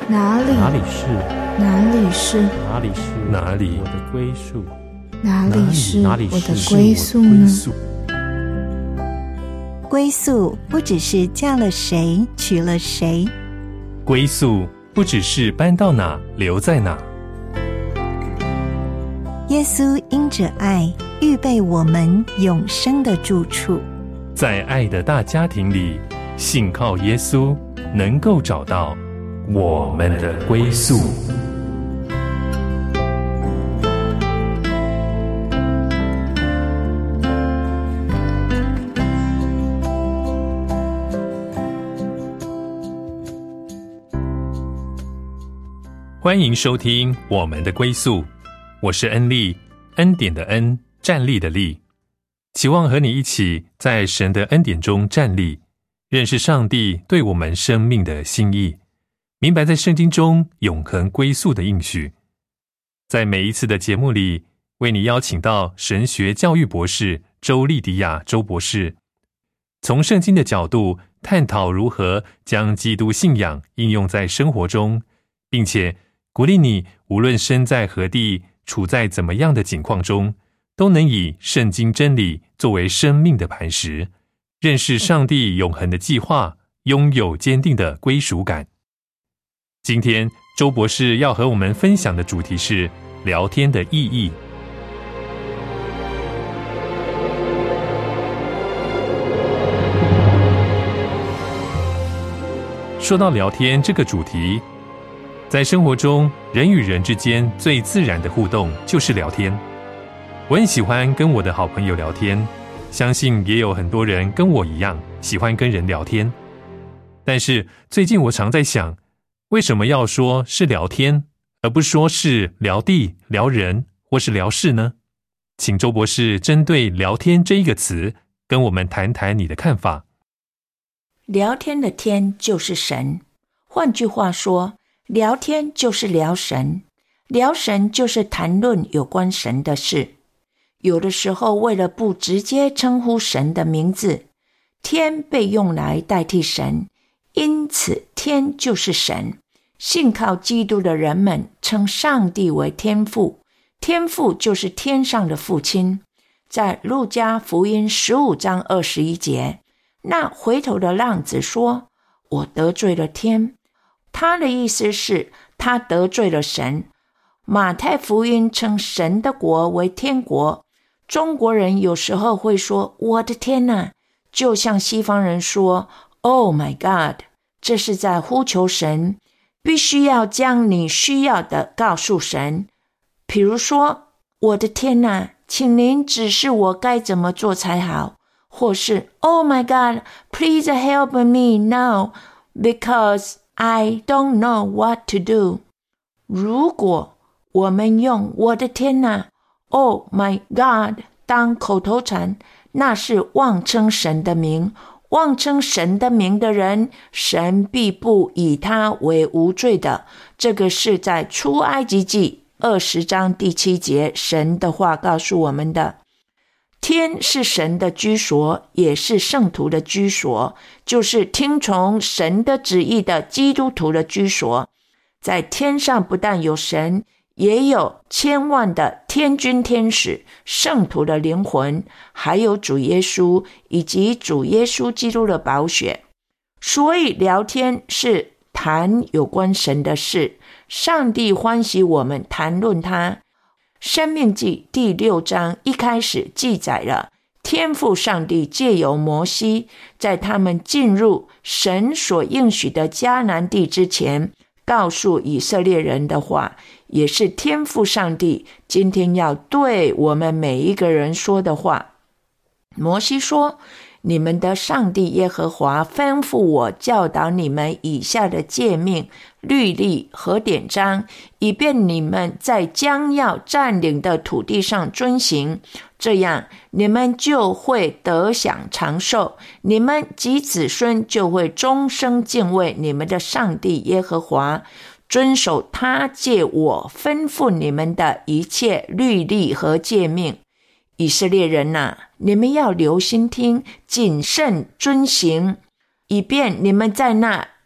哪里？ 哪里是？ 哪里是？ 哪里是？哪里我的归宿？ 哪里是哪里我的归宿呢？ 归宿不只是嫁了谁娶了谁， 归宿不只是搬到哪留在哪。 耶稣因着爱预备我们永生的住处， 在爱的大家庭里，信靠耶稣能够找到我们的归宿。欢迎收听我们的归宿，我是恩利，恩典的恩，站立的立。期望和你一起在神的恩典中站立，认识上帝对我们生命的心意，明白在圣经中永恒归宿的应许。在每一次的节目里，为你邀请到神学教育博士周利迪亚周博士，从圣经的角度探讨如何将基督信仰应用在生活中，并且鼓励你无论身在何地，处在怎么样的境况中，都能以圣经真理作为生命的磐石，认识上帝永恒的计划，拥有坚定的归属感。今天周博士要和我们分享的主题是聊天的意义。说到聊天这个主题，在生活中，人与人之间最自然的互动就是聊天。我很喜欢跟我的好朋友聊天，相信也有很多人跟我一样喜欢跟人聊天。但是最近我常在想，为什么要说是聊天，而不说是聊地、聊人或是聊事呢？请周博士针对聊天这一个词，跟我们谈谈你的看法。 聊天的天就是神，换句话说，聊天就是聊神，聊神就是谈论有关神的事。有的时候为了不直接称呼神的名字，天被用来代替神，因此天就是神。信靠基督的人们称上帝为天父，天父就是天上的父亲。在路加福音15章21节，那回头的浪子说，我得罪了天，他的意思是他得罪了神。马太福音称神的国为天国，中国人有时候会说我的天哪，就像西方人说 Oh my God， 这是在呼求神，必须要将你需要的告诉神。比如说，我的天哪，请您指示我该怎么做才好，或是 Oh my God, please help me now because I don't know what to do。 如果我们用我的天哪 Oh my God 当口头禅，那是妄称神的名。妄称神的名的人，神必不以他为无罪的。这个是在出埃及记20章第7节神的话告诉我们的。天是神的居所，也是圣徒的居所，就是听从神的旨意的基督徒的居所。在天上不但有神，也有千万的天军天使，圣徒的灵魂，还有主耶稣以及主耶稣基督的宝血。所以聊天是谈有关神的事，上帝欢喜我们谈论他。申命记第6章一开始记载了天父上帝借由摩西，在他们进入神所应许的迦南地之前，告诉以色列人的话，也是天父上帝今天要对我们每一个人说的话。摩西说，你们的上帝耶和华吩咐我教导你们以下的诫命、律例和典章，以便你们在将要占领的土地上遵行，这样你们就会得享长寿，你们及子孙就会终生敬畏你们的上帝耶和华，遵守他借我吩咐你们的一切律例和诫命。以色列人啊，你们要留心听，谨慎遵行，以便你们在那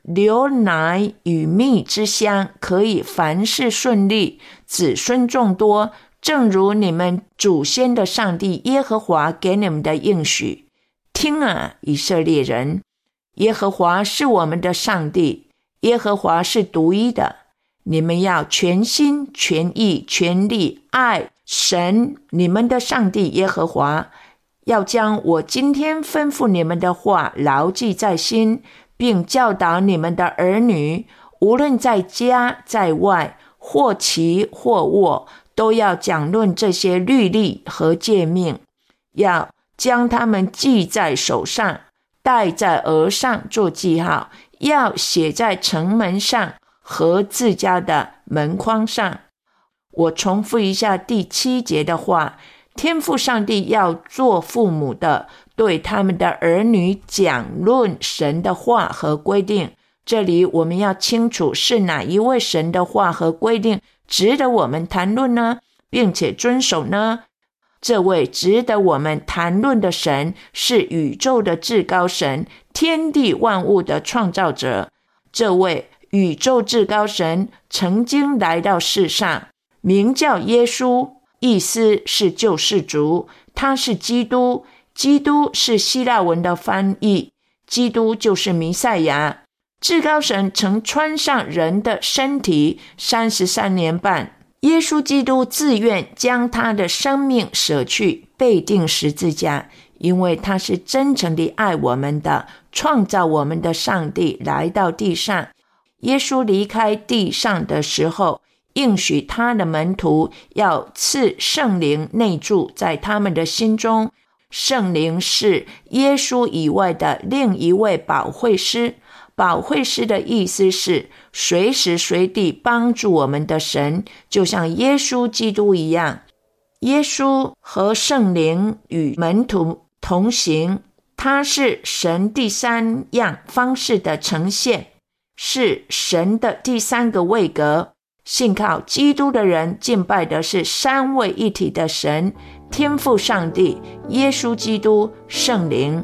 流奶与蜜之乡，可以凡事顺利，子孙众多，正如你们祖先的上帝耶和华给你们的应许。听啊，以色列人，耶和华是我们的上帝，耶和华是独一的。你们要全心全意全力爱神你们的上帝耶和华，要将我今天吩咐你们的话牢记在心，并教导你们的儿女，无论在家在外，或骑或卧，都要讲论这些律例和诫命，要将它们记在手上，戴在额上做记号，要写在城门上和自家的门框上。我重复一下第7节的话，天父上帝要做父母的，对他们的儿女讲论神的话和规定。这里我们要清楚是哪一位神的话和规定值得我们谈论呢，并且遵守呢？这位值得我们谈论的神是宇宙的至高神，天地万物的创造者。这位宇宙至高神曾经来到世上，名叫耶稣，意思是救世主，他是基督，基督是希腊文的翻译，基督就是弥赛亚。至高神曾穿上人的身体33年半，耶稣基督自愿将他的生命舍去，被钉十字架，因为他是真诚地爱我们的，创造我们的上帝来到地上。耶稣离开地上的时候，应许他的门徒要赐圣灵内住在他们的心中。圣灵是耶稣以外的另一位保惠师，保惠师的意思是随时随地帮助我们的神，就像耶稣基督一样。耶稣和圣灵与门徒同行，他是神第3样方式的呈现，是神的第3个位格。信靠基督的人敬拜的是3位一体的神，天父上帝、耶稣基督、圣灵。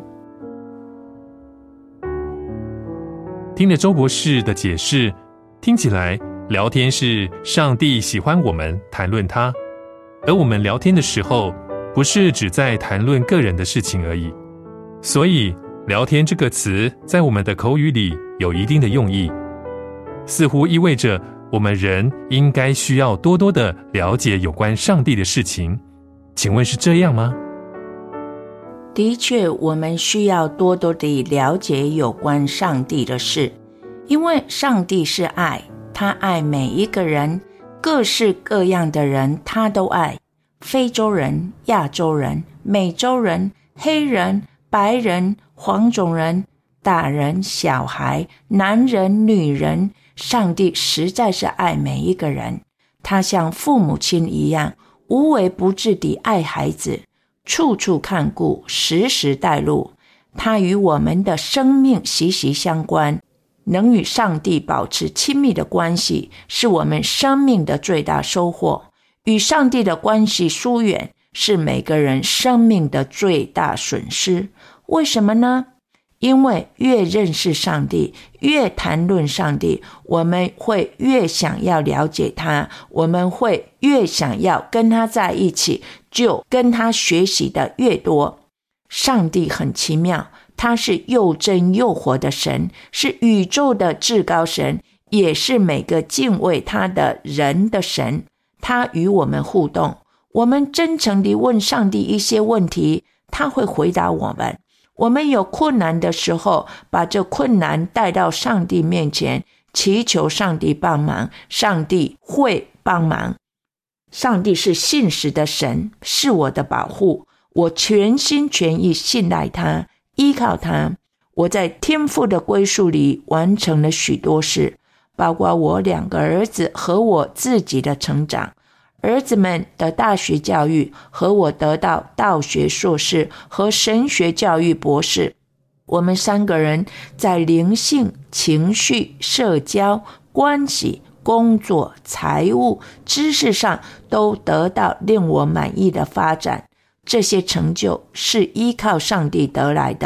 听了周博士的解释，听起来聊天是上帝喜欢我们谈论他，而我们聊天的时候不是只在谈论个人的事情而已。所以聊天这个词在我们的口语里有一定的用意，似乎意味着我们人应该需要多多的了解有关上帝的事情。请问是这样吗？ 的确，我们需要多多地了解有关上帝的事，因为上帝是爱，他爱每一个人，各式各样的人他都爱，非洲人、亚洲人、美洲人、黑人、白人、黄种人、大人、小孩、男人、女人，上帝实在是爱每一个人。他像父母亲一样，无微不至地爱孩子，处处看顾，时时带路。他与我们的生命息息相关，能与上帝保持亲密的关系，是我们生命的最大收获。与上帝的关系疏远，是每个人生命的最大损失。为什么呢？因为越认识上帝，越谈论上帝，我们会越想要了解他，我们会越想要跟他在一起，就跟他学习的越多。上帝很奇妙，他是又真又活的神，是宇宙的至高神，也是每个敬畏他的人的神。他与我们互动，我们真诚地问上帝一些问题，他会回答我们。我们有困难的时候，把这困难带到上帝面前，祈求上帝帮忙，上帝会帮忙。上帝是信实的神，是我的保护，我全心全意信赖他，依靠他。我在天父的归宿里完成了许多事，包括我2个儿子和我自己的成长。儿子们的大学教育和我得到道学硕士和神学教育博士。我们3个人在灵性、情绪、社交、关系、工作、财务、知识上都得到令我满意的发展。这些成就是依靠上帝得来的。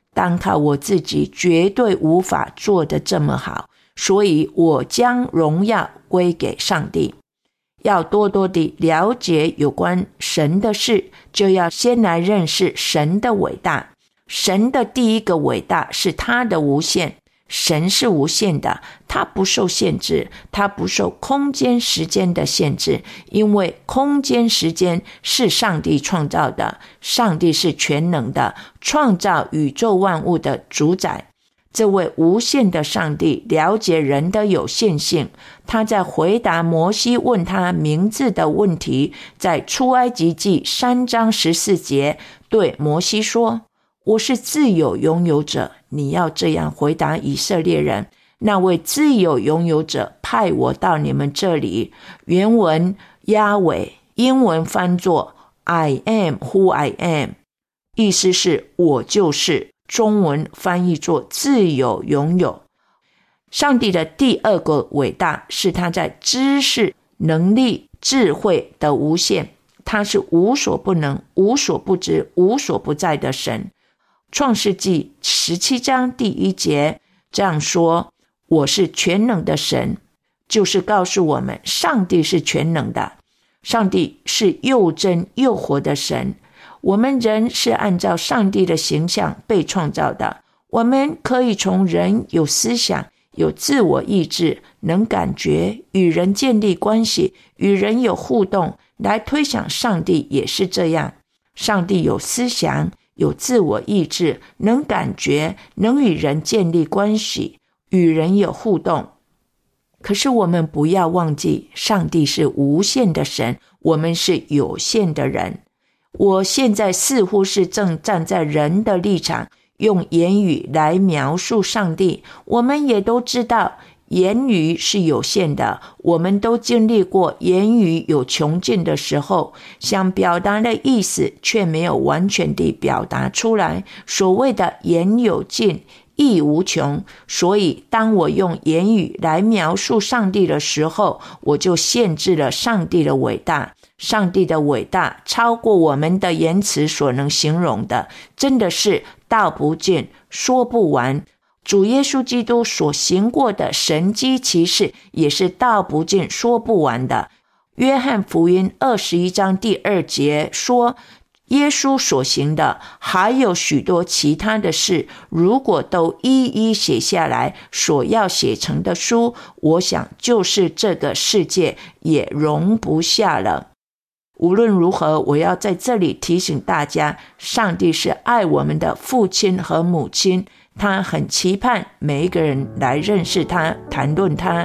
单靠我自己绝对无法做得这么好，所以我将荣耀归给上帝。要多多地了解有关神的事，就要先来认识神的伟大。神的第一个伟大是他的无限。神是无限的，他不受限制，他不受空间时间的限制，因为空间时间是上帝创造的，上帝是全能的，创造宇宙万物的主宰。这位无限的上帝了解人的有限性，他在回答摩西问他名字的问题，在出埃及记3章14节对摩西说，我是自有拥有者，你要这样回答以色列人，那位自有拥有者派我到你们这里。原文亚伟，英文翻作 I am who I am， 意思是我就是，中文翻译作自有拥有。上帝的第二个伟大是他在知识、能力、智慧的无限，他是无所不能、无所不知、无所不在的神。创世纪17章第1节这样说，我是全能的神，就是告诉我们上帝是全能的，上帝是又真又活的神。我们人是按照上帝的形象被创造的，我们可以从人有思想、有自我意志、能感觉、与人建立关系、与人有互动来推想上帝也是这样。上帝有思想、有自我意志，能感觉，能与人建立关系，与人有互动。可是我们不要忘记，上帝是无限的神，我们是有限的人。我现在似乎是正站在人的立场，用言语来描述上帝。我们也都知道言语是有限的，我们都经历过言语有穷尽的时候，想表达的意思却没有完全地表达出来。所谓的言有尽，意无穷，所以当我用言语来描述上帝的时候，我就限制了上帝的伟大。上帝的伟大超过我们的言辞所能形容的，真的是道不尽，说不完。主耶稣基督所行过的神迹奇事也是道不尽说不完的。约翰福音21章第2节说，耶稣所行的还有许多其他的事，如果都一一写下来，所要写成的书，我想就是这个世界也容不下了。无论如何，我要在这里提醒大家，上帝是爱我们的父亲和母亲，他很期盼每一个人来认识他，谈论他。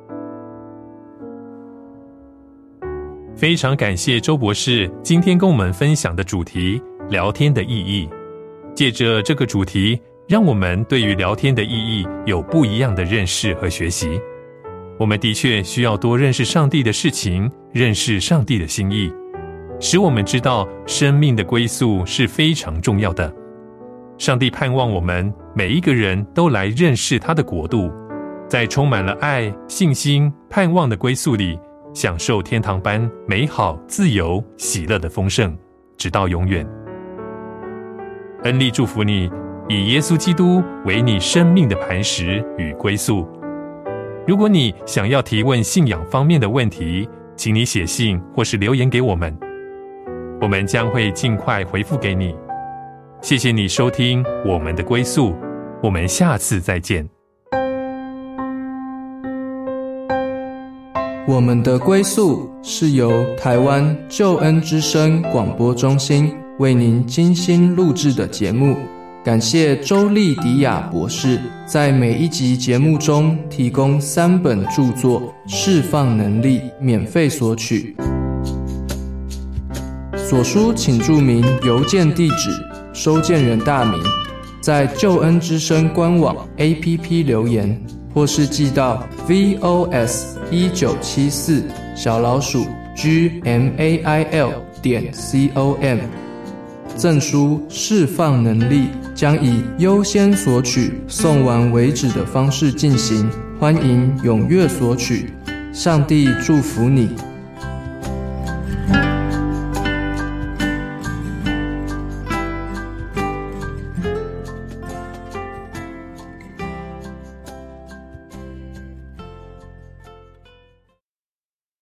非常感谢周博士今天跟我们分享的主题，聊天的意义。借着这个主题，让我们对于聊天的意义有不一样的认识和学习。我们的确需要多认识上帝的事情，认识上帝的心意，使我们知道生命的归宿是非常重要的。上帝盼望我们每一个人都来认识他的国度，在充满了爱、信心、盼望的归宿里，享受天堂般美好、自由、喜乐的丰盛，直到永远。恩利祝福你，以耶稣基督为你生命的磐石与归宿。如果你想要提问信仰方面的问题，请你写信或是留言给我们，我们将会尽快回复给你。谢谢你收听我们的归宿，我们下次再见。 我们的归宿是由台湾救恩之声广播中心为您精心录制的节目，感谢周利迪亚博士在每一集节目中提供3本著作，释放能力，免费索取。所书请注明邮件地址、收件人大名，在救恩之声官网 APP 留言，或是寄到 VOS1974@gmail.com。赠书释放能力将以优先索取、送完为止的方式进行，欢迎踊跃索取。上帝祝福你。